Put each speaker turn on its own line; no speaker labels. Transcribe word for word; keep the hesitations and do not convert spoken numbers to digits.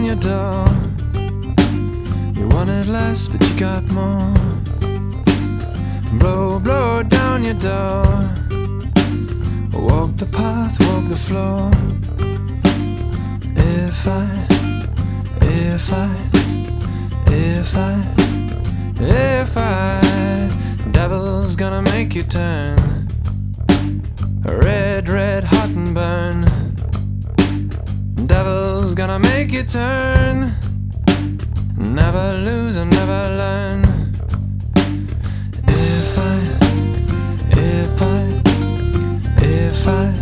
on your door. You wanted less, but you got more. Blow, blow down your door. Walk the path, walk the floor. If I, if I, if I, if I, devil's gonna make you turn red, red, hot and burn. Devil's gonna make you turn. Never lose and never learn. If I, if I, if I